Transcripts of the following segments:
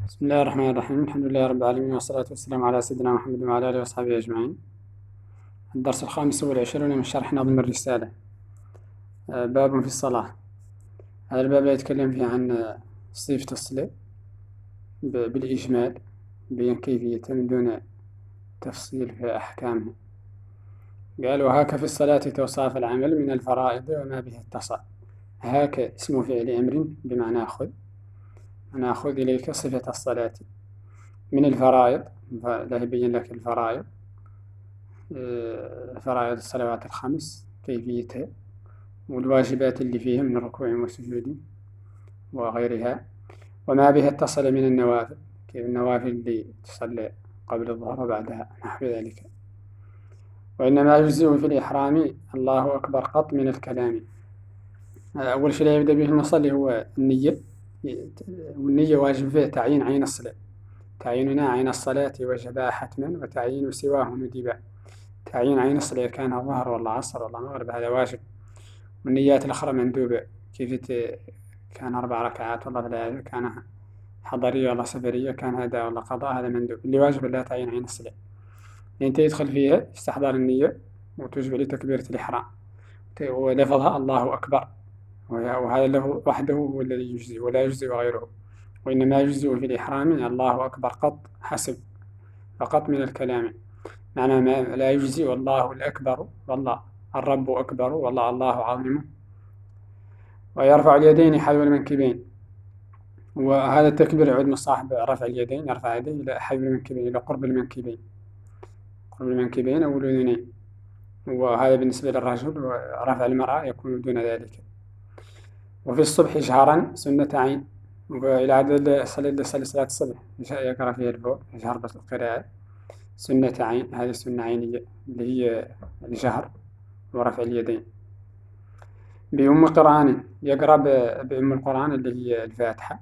بسم الله الرحمن الرحيم. الحمد لله رب العالمين، والصلاة والسلام على سيدنا محمد وعلى آله وصحبه أجمعين. الدرس 25 من شرح نظم الرسالة. باب في الصلاة. هذا الباب يتكلم فيه عن صفة الصلاة بالإجمال، بين كيفيتها من دون تفصيل في أحكامها. قال: وهاك في الصلاة توصاف العمل من الفرائض وما به اتصل. هاك اسم فعل أمر بمعنى خذ، أنا أخذ إليك صفة الصلاة من الفرائض. لا يبين لك الفرائض، فرائض الصلوات الخمس كيفيتها، والواجبات اللي فيها من الركوع والسجود وغيرها، وما بها اتصل من النوافل، كيف النوافل اللي تصلي قبل الظهر وبعدها نحو ذلك. وإنما يجزئ في الإحرام الله أكبر قط من الكلام. أول شيء يبدأ به المصلي هو النية، والنية واجب فيها تعيين عين الصلاة. تعييننا عين الصلاة وجبها حتما، وتعيين سواه ندبا. تعيين عين الصلاة كان الظهر ولا عصر ولا مغرب هذا واجب، والنيات الأخرى مندوبة، كيف كان 4 ركعات ولا 3، كان حضرية ولا سفرية، كان هذا ولا قضاء، هذا مندوب. اللي واجب لا تعيين عين الصلاة، أنت يدخل فيها استحضار النية وتجب لتكبيرة الإحرام ولفظها الله أكبر، وهذا اللفظ وحده هو الذي يجزي ولا يجزي غيره. وإنما يجزي في الإحرام الله أكبر قط حسب، فقط من الكلام. معنى ما لا يجزي والله الأكبر، والله الرب أكبر، والله الله عظيم. ويرفع اليدين حذو المنكبين، وهذا التكبير يعود من صاحب رفع اليدين، يرفع يديه إلى حذو المنكبين، إلى قرب المنكبين، قرب المنكبين أو الأذنين. وهذا بالنسبة للرجل، ورفع المرأة يكون دون ذلك. وفي الصبح جهرا سنة عين، وإلى عدد صلي صلاة الصبح يقرأ فيها الفور يجهر بس القراءة سنة عين، هذه السنة عينية اللي هي الجهر ورفع اليدين. بأم قرآن يقرأ بأم القرآن اللي هي الفاتحة،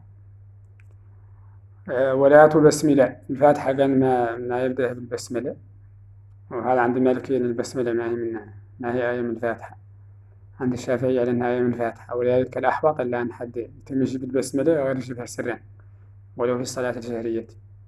ولا بسملة. الفاتحة قال ما يبدأ بالبسملة، وهذا عند المالكية البسملة ما هي آية من الفاتحة. عند الشافعية لأنها آية من الفاتحة، ولذلك الأحوط إلا أن حد يتم بالبسملة وغير يجيبها سرا ولو في الصلاة الجهرية.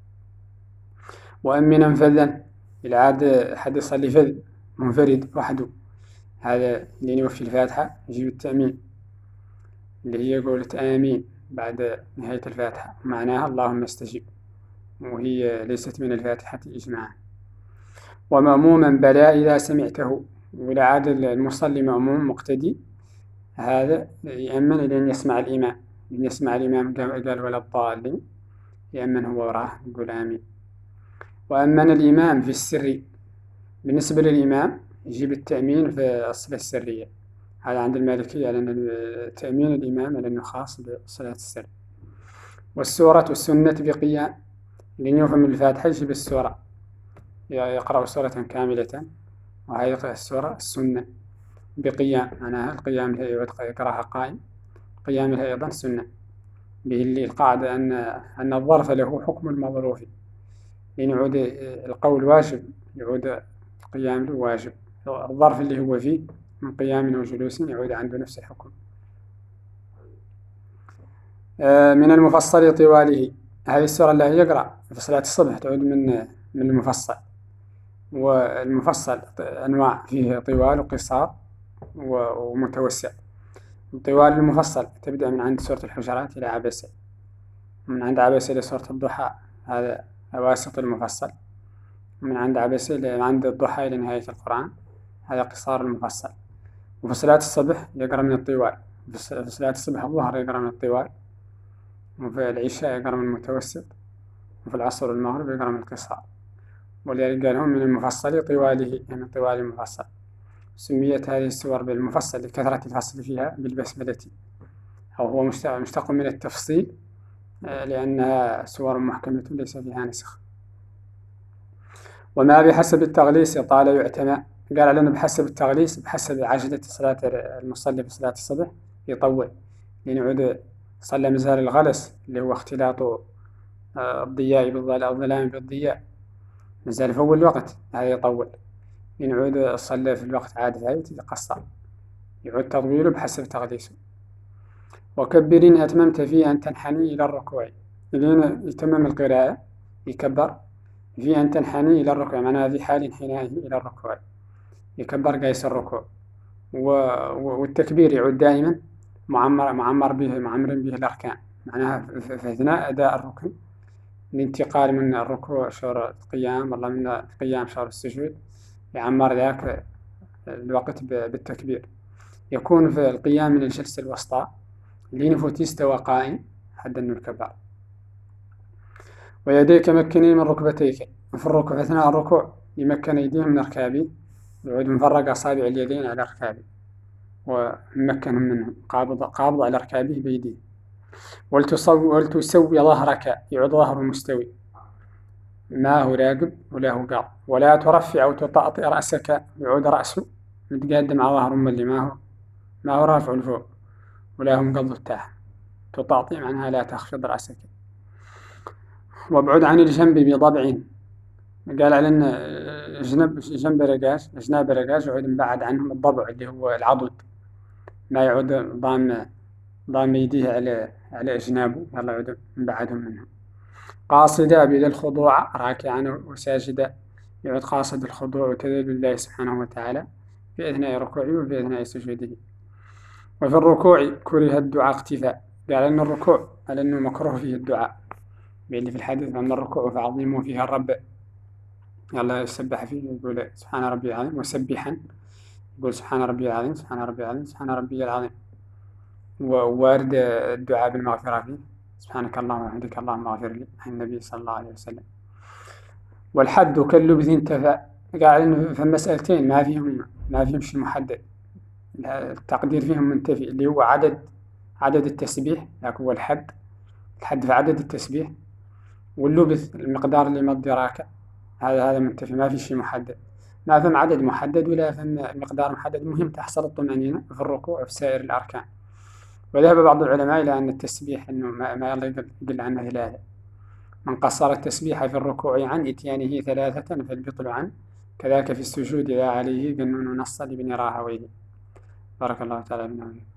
وأمنا فذا، إلى عاد حد يصلي فذ منفرد وحده، هذا اللي يوفي الفاتحة يجيب التأمين اللي هي قولة آمين بعد نهاية الفاتحة، معناها اللهم استجب، وهي ليست من الفاتحة إجماعا. ومأموما بلا إذا سمعته، ولا عاد المصلي مأموم مقتدي، هذا يأمن لأن يسمع الإمام، لأن يسمع الإمام قال ولا الضالين، يأمن هو وراه يقول آمين. وأمن الإمام في السر، بالنسبة للإمام يجيب التأمين في الصلاة السرية، هذا عند المالكية لأن تأمين الإمام لأنه خاص بصلاة السر. والسورة والسنة بقيام، لأن يفهم الفاتحة يجيب السورة، يقرأ سورة كاملة، وهذه السورة السنة بقيام، معناها القيام لها يقرأها قائم، قيام لها أيضا سنة. به اللي القاعدة أن الظرف له حكم المظروف، لأن يعود القول واجب يعود القيام له واجب، الظرف اللي هو فيه من قيام وجلوس يعود عنده نفس الحكم. من المفصل طواله، هذه السورة اللي يقرأ في صلاة الصبح تعود من المفصل. والمفصل أنواع، فيه طوال وقصار ومتوسع. طوال المفصل تبدأ من عند سورة الحجرات إلى عبسة، من عند عبسة إلى سورة الضحى، هذا واسط المفصل. من عند عبسة إلى عند الضحى إلى نهاية القرآن، هذا قصار المفصل. وفي صلاة الصبح يقرأ من الطوال، في صلاة الصبح الظهر يقرأ من الطوال، وفي العشاء يقرأ من المتوسط، وفي العصر والمغرب يقرأ من القصار. ولذلك قال هم من المفصل طواله، يعني طوال المفصل. سميت هذه السور بالمفصل لكثرة الفصل فيها بالبسملة، أو هو مشتق من التفصيل، لأنها سور محكمة ليس فيها نسخ. وما بحسب التغليس طال يعتمى، قال لنا بحسب التغليس، بحسب عجلة صلاة المصلي في صلاة الصبح يطول، لأن يعود صلى مزال الغلس اللي هو اختلاط الضياء بالظلام بالضياء، مازال في أول الوقت، هذا يطول. يعود صلى في الوقت عادة يتقصر، يعود تطويله بحسب تغليسه. وكبر أتممت فيه أن تنحني إلى الركوع، لين يتمم القراءة يكبر. في أن تنحني إلى الركوع، معناها في حال انحنائه إلى الركوع يكبر قيس الركوع. والتكبير يعود دائما معمر به الأركان، معناها في أثناء أداء الركن، الانتقال من الركوع شعور القيام، والله من القيام شعور السجود، يعمر ذاك الوقت بالتكبير. يكون في القيام من الجلسة الوسطى لين فوت يستوى قائم حتى أنه الكبار. ويديك مكنين من ركبتيك، في الركوع أثناء الركوع يمكن أيديهم من ركابي، يعود مفرق أصابع اليدين على ركابي ومكنهم منهم، قابض على ركابه بيديه. ولتسوي ظهرك، يعود ظهره مستوي، ما هو راقب ولا هو قاط. ولا ترفع أو تطأطئ رأسك، يعود رأسه متقدم على ظهره اللي ما هو رافع لفوق، ولا هو مقبض تحت. تطأطئ معناها لا تخفض رأسك. وابعد عن الجنب بضبع، قال على أن جناب رقاش يعود مبعد عنهم الضبع اللي هو العضد، ما يعود ضام يديه على أجنابه، يلا يعود مبعدهم منهم. قاصدا بلا الخضوع، راكعا وساجدا، يعود قاصد الخضوع وتذلل لله سبحانه وتعالى في أثناء ركوعه وفي أثناء سجوده. وفي الركوع كره الدعاء اقتفاء، قال أن الركوع على أنه مكروه فيه الدعاء، باللي في الحديث أن الركوع فعظيموا فيها الرب، يلا يسبح فيه يقول سبحان ربي العظيم، وسبحا يقول سبحان ربي العظيم سبحان ربي العظيم سبحان ربي العظيم. ووارد الدعاء بالمغفرة فيه سبحانك اللهم وبحمدك اللهم اغفر لي، عن النبي صلى الله عليه وسلم. والحد كاللبث انتفى، قال إنه في مسألتين ما فيهم شيء محدد، التقدير فيهم منتفي، اللي هو عدد التسبيح، ذاك هو الحد في عدد التسبيح. واللبث المقدار اللي مضي راكع، هذا منتفي، ما في شيء محدد، ما فهم عدد محدد ولا فهم مقدار محدد. المهم تحصل الطمأنينة في الركوع وفي سائر الأركان. وذهب بعض العلماء إلى أن التسبيح أنه ما يقل عنه ثلاثة، من قصر التسبيح في الركوع عن إتيانه ثلاثة فالبطل عنه، كذاك في السجود إذا عليه جنون نص لابن راهويه. بارك الله تعالى بنا.